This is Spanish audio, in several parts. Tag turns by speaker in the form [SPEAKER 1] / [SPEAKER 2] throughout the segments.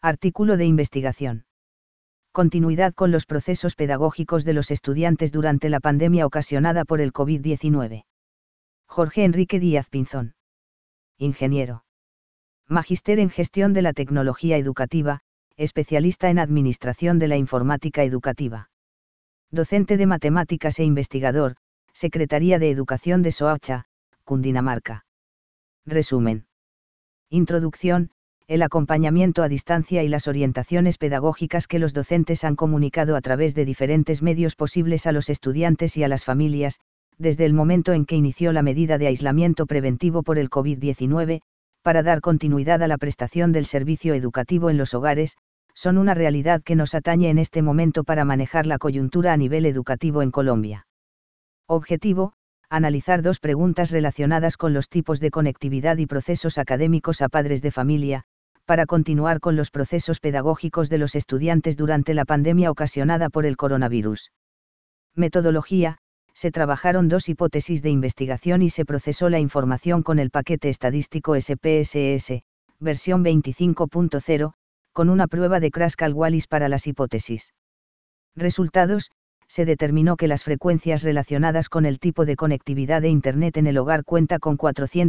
[SPEAKER 1] Artículo de investigación. Continuidad con los procesos pedagógicos de los estudiantes durante la pandemia ocasionada por el COVID-19. Jorge Enrique Díaz Pinzón. Ingeniero. Magíster en Gestión de la Tecnología Educativa, especialista en Administración de la Informática Educativa. Docente de Matemáticas e investigador, Secretaría de Educación de Soacha, Cundinamarca. Resumen. Introducción. El acompañamiento a distancia y las orientaciones pedagógicas que los docentes han comunicado a través de diferentes medios posibles a los estudiantes y a las familias, desde el momento en que inició la medida de aislamiento preventivo por el COVID-19, para dar continuidad a la prestación del servicio educativo en los hogares, son una realidad que nos atañe en este momento para manejar la coyuntura a nivel educativo en Colombia. Objetivo: analizar dos preguntas relacionadas con los tipos de conectividad y procesos académicos a padres de familia, para continuar con los procesos pedagógicos de los estudiantes durante la pandemia ocasionada por el coronavirus. Metodología: se trabajaron dos hipótesis de investigación y se procesó la información con el paquete estadístico SPSS, versión 25.0, con una prueba de Kruskal-Wallis para las hipótesis. Resultados: se determinó que las frecuencias relacionadas con el tipo de conectividad de Internet en el hogar cuenta con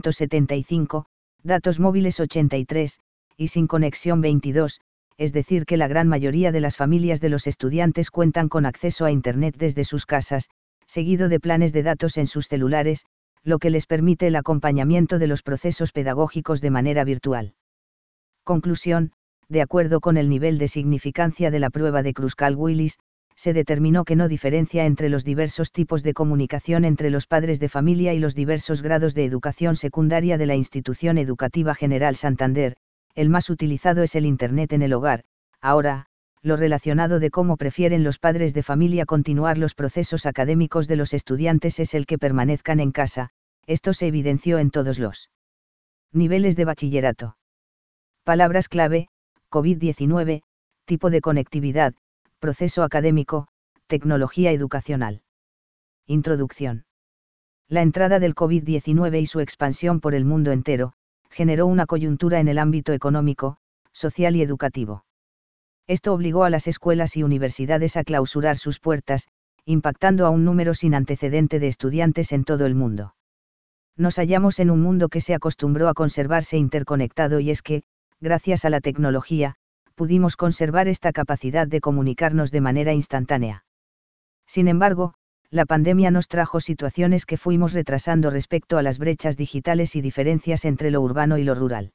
[SPEAKER 1] 475, datos móviles 83, y sin conexión 22, es decir que la gran mayoría de las familias de los estudiantes cuentan con acceso a Internet desde sus casas, seguido de planes de datos en sus celulares, lo que les permite el acompañamiento de los procesos pedagógicos de manera virtual. Conclusión: de acuerdo con el nivel de significancia de la prueba de Kruskal-Wallis, se determinó que no diferencia entre los diversos tipos de comunicación entre los padres de familia y los diversos grados de educación secundaria de la Institución Educativa General Santander. El más utilizado es el Internet en el hogar. Ahora, lo relacionado de cómo prefieren los padres de familia continuar los procesos académicos de los estudiantes es el que permanezcan en casa. Esto se evidenció en todos los niveles de bachillerato. Palabras clave: COVID-19, tipo de conectividad, proceso académico, tecnología educacional. Introducción. La entrada del COVID-19 y su expansión por el mundo entero, generó una coyuntura en el ámbito económico, social y educativo. Esto obligó a las escuelas y universidades a clausurar sus puertas, impactando a un número sin antecedente de estudiantes en todo el mundo. Nos hallamos en un mundo que se acostumbró a conservarse interconectado y es que, gracias a la tecnología, pudimos conservar esta capacidad de comunicarnos de manera instantánea. Sin embargo, la pandemia nos trajo situaciones que fuimos retrasando respecto a las brechas digitales y diferencias entre lo urbano y lo rural.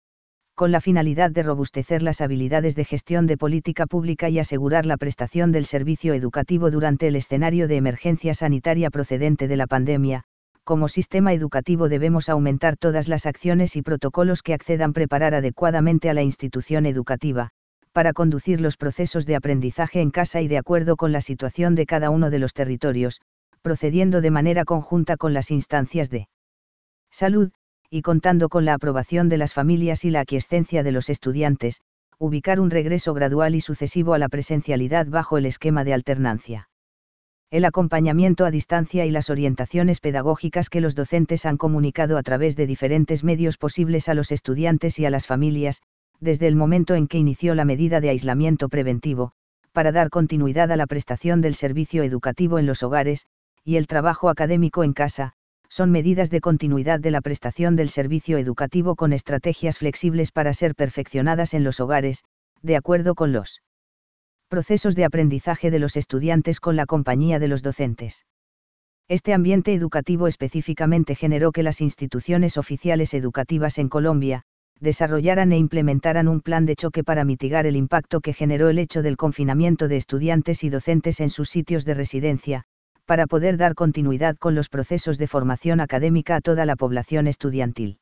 [SPEAKER 1] Con la finalidad de robustecer las habilidades de gestión de política pública y asegurar la prestación del servicio educativo durante el escenario de emergencia sanitaria procedente de la pandemia, como sistema educativo debemos aumentar todas las acciones y protocolos que accedan a preparar adecuadamente a la institución educativa, para conducir los procesos de aprendizaje en casa y de acuerdo con la situación de cada uno de los territorios, procediendo de manera conjunta con las instancias de salud, y contando con la aprobación de las familias y la aquiescencia de los estudiantes, ubicar un regreso gradual y sucesivo a la presencialidad bajo el esquema de alternancia. El acompañamiento a distancia y las orientaciones pedagógicas que los docentes han comunicado a través de diferentes medios posibles a los estudiantes y a las familias, desde el momento en que inició la medida de aislamiento preventivo, para dar continuidad a la prestación del servicio educativo en los hogares, y el trabajo académico en casa, son medidas de continuidad de la prestación del servicio educativo con estrategias flexibles para ser perfeccionadas en los hogares, de acuerdo con los procesos de aprendizaje de los estudiantes con la compañía de los docentes. Este ambiente educativo específicamente generó que las instituciones oficiales educativas en Colombia, desarrollaran e implementaran un plan de choque para mitigar el impacto que generó el hecho del confinamiento de estudiantes y docentes en sus sitios de residencia, para poder dar continuidad con los procesos de formación académica a toda la población estudiantil.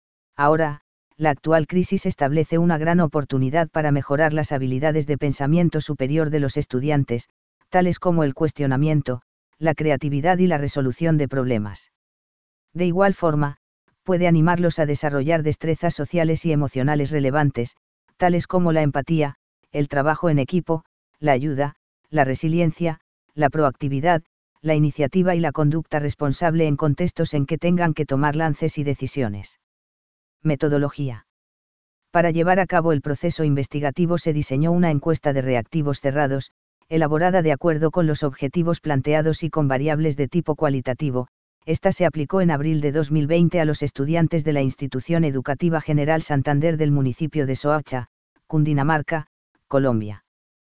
[SPEAKER 1] Ahora, la actual crisis establece una gran oportunidad para mejorar las habilidades de pensamiento superior de los estudiantes, tales como el cuestionamiento, la creatividad y la resolución de problemas. De igual forma, puede animarlos a desarrollar destrezas sociales y emocionales relevantes, tales como la empatía, el trabajo en equipo, la ayuda, la resiliencia, la proactividad, la iniciativa y la conducta responsable en contextos en que tengan que tomar lances y decisiones. Metodología. Para llevar a cabo el proceso investigativo se diseñó una encuesta de reactivos cerrados, elaborada de acuerdo con los objetivos planteados y con variables de tipo cualitativo. Esta se aplicó en abril de 2020 a los estudiantes de la Institución Educativa General Santander del municipio de Soacha, Cundinamarca, Colombia.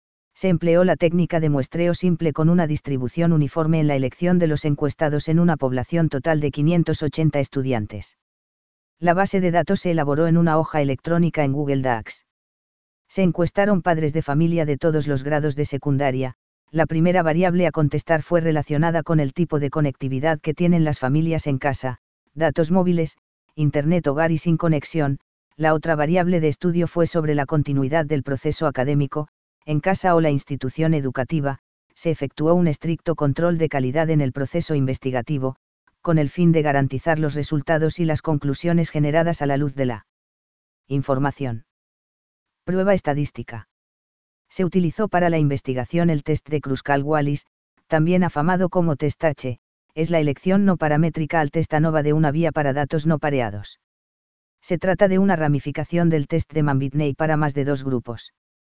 [SPEAKER 1] Se empleó la técnica de muestreo simple con una distribución uniforme en la elección de los encuestados en una población total de 580 estudiantes. La base de datos se elaboró en una hoja electrónica en Google Docs. Se encuestaron padres de familia de todos los grados de secundaria. La primera variable a contestar fue relacionada con el tipo de conectividad que tienen las familias en casa, datos móviles, internet hogar y sin conexión. La otra variable de estudio fue sobre la continuidad del proceso académico, en casa o la institución educativa. Se efectuó un estricto control de calidad en el proceso investigativo, con el fin de garantizar los resultados y las conclusiones generadas a la luz de la información. Prueba estadística. Se utilizó para la investigación el test de Kruskal-Wallis, también afamado como test H, es la elección no paramétrica al test ANOVA de una vía para datos no pareados. Se trata de una ramificación del test de Mann-Whitney para más de dos grupos.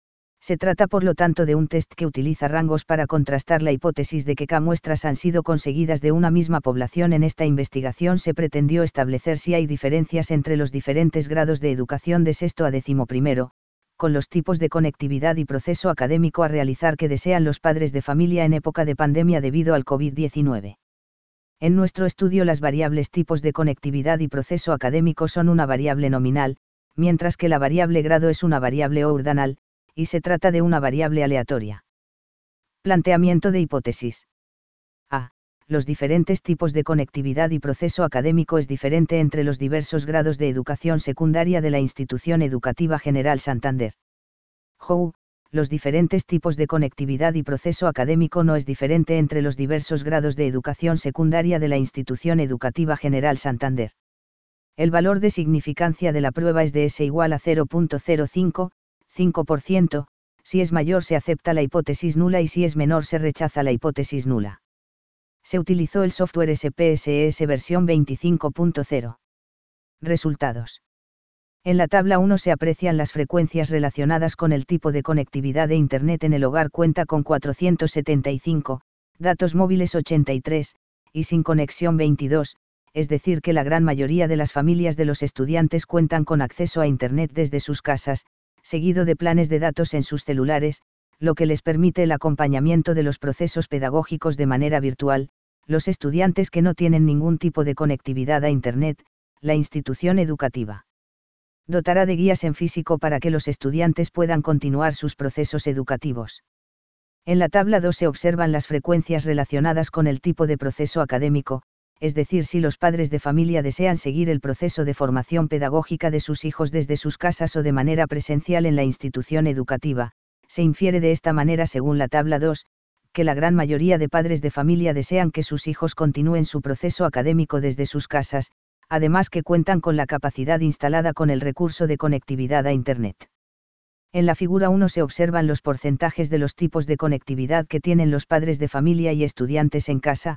[SPEAKER 1] Se trata por lo tanto de un test que utiliza rangos para contrastar la hipótesis de que K muestras han sido conseguidas de una misma población. En esta investigación se pretendió establecer si hay diferencias entre los diferentes grados de educación de sexto a 11º, con los tipos de conectividad y proceso académico a realizar que desean los padres de familia en época de pandemia debido al COVID-19. En nuestro estudio las variables tipos de conectividad y proceso académico son una variable nominal, mientras que la variable grado es una variable ordinal, y se trata de una variable aleatoria. Planteamiento de hipótesis. A. Los diferentes tipos de conectividad y proceso académico es diferente entre los diversos grados de educación secundaria de la Institución Educativa General Santander. JOU. Los diferentes tipos de conectividad y proceso académico no es diferente entre los diversos grados de educación secundaria de la Institución Educativa General Santander. El valor de significancia de la prueba es de S igual a 0.05, 5%, si es mayor se acepta la hipótesis nula y si es menor se rechaza la hipótesis nula. Se utilizó el software SPSS versión 25.0. Resultados. En la tabla 1 se aprecian las frecuencias relacionadas con el tipo de conectividad de Internet en el hogar. Cuenta con 475, datos móviles 83, y sin conexión 22, es decir que la gran mayoría de las familias de los estudiantes cuentan con acceso a Internet desde sus casas, seguido de planes de datos en sus celulares, lo que les permite el acompañamiento de los procesos pedagógicos de manera virtual. Los estudiantes que no tienen ningún tipo de conectividad a Internet, la institución educativa dotará de guías en físico para que los estudiantes puedan continuar sus procesos educativos. En la tabla 2 se observan las frecuencias relacionadas con el tipo de proceso académico, es decir, si los padres de familia desean seguir el proceso de formación pedagógica de sus hijos desde sus casas o de manera presencial en la institución educativa. Se infiere de esta manera, según la tabla 2, que la gran mayoría de padres de familia desean que sus hijos continúen su proceso académico desde sus casas, además que cuentan con la capacidad instalada con el recurso de conectividad a Internet. En la figura 1 se observan los porcentajes de los tipos de conectividad que tienen los padres de familia y estudiantes en casa.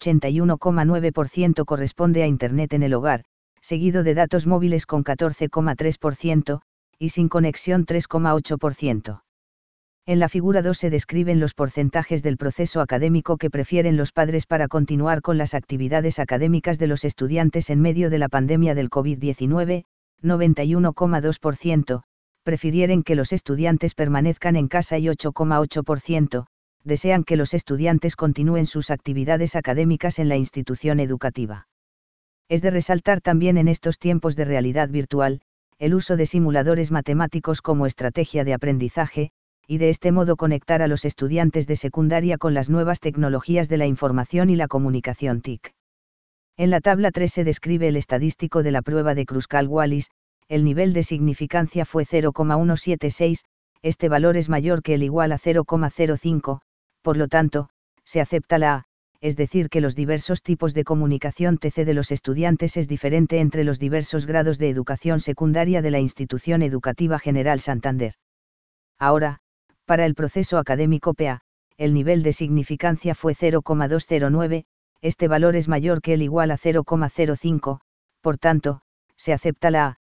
[SPEAKER 1] 81,9% corresponde a Internet en el hogar, seguido de datos móviles con 14,3%, y sin conexión 3,8%. En la figura 2 se describen los porcentajes del proceso académico que prefieren los padres para continuar con las actividades académicas de los estudiantes en medio de la pandemia del COVID-19, 91,2%, prefirieren que los estudiantes permanezcan en casa y 8,8%, desean que los estudiantes continúen sus actividades académicas en la institución educativa. Es de resaltar también en estos tiempos de realidad virtual, el uso de simuladores matemáticos como estrategia de aprendizaje, y de este modo conectar a los estudiantes de secundaria con las nuevas tecnologías de la información y la comunicación TIC. En la tabla 3 se describe el estadístico de la prueba de Kruskal-Wallis. El nivel de significancia fue 0,176, este valor es mayor que el igual a 0,05, por lo tanto, se acepta la A, es decir que los diversos tipos de comunicación TC de los estudiantes es diferente entre los diversos grados de educación secundaria de la Institución Educativa General Santander. Ahora, para el proceso académico PA, el nivel de significancia fue 0,209, este valor es mayor que el igual a 0,05, por tanto, se acepta la A,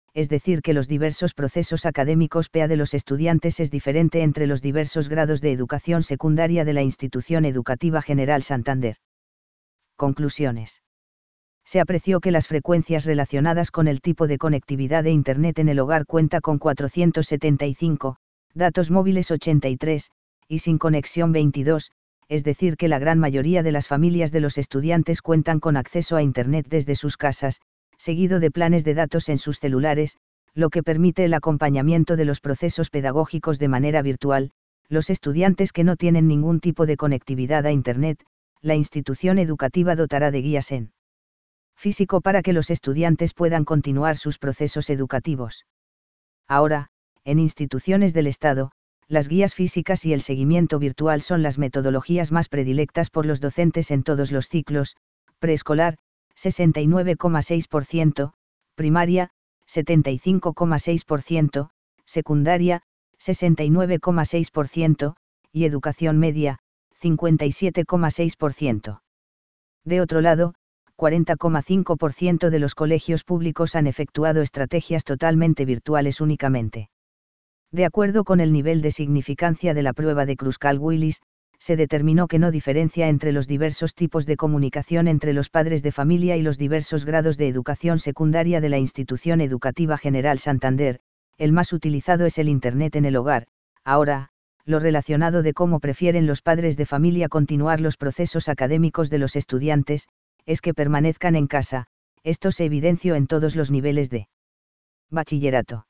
[SPEAKER 1] es decir, que los diversos procesos académicos PEA de los estudiantes es diferente entre los diversos grados de educación secundaria de la Institución Educativa General Santander. Conclusiones. Se apreció que las frecuencias relacionadas con el tipo de conectividad de Internet en el hogar cuenta con 475, datos móviles 83, y sin conexión 22, es decir, que la gran mayoría de las familias de los estudiantes cuentan con acceso a Internet desde sus casas, seguido de planes de datos en sus celulares, lo que permite el acompañamiento de los procesos pedagógicos de manera virtual. Los estudiantes que no tienen ningún tipo de conectividad a Internet, la institución educativa dotará de guías en físico para que los estudiantes puedan continuar sus procesos educativos. Ahora, en instituciones del Estado, las guías físicas y el seguimiento virtual son las metodologías más predilectas por los docentes en todos los ciclos: preescolar, 69,6%, primaria, 75,6%, secundaria, 69,6%, y educación media, 57,6%. De otro lado, 40,5% de los colegios públicos han efectuado estrategias totalmente virtuales únicamente. De acuerdo con el nivel de significancia de la prueba de Kruskal-Willis, se determinó que no diferencia entre los diversos tipos de comunicación entre los padres de familia y los diversos grados de educación secundaria de la Institución Educativa General Santander. El más utilizado es el Internet en el hogar. Ahora, lo relacionado de cómo prefieren los padres de familia continuar los procesos académicos de los estudiantes, es que permanezcan en casa. Esto se evidenció en todos los niveles de bachillerato.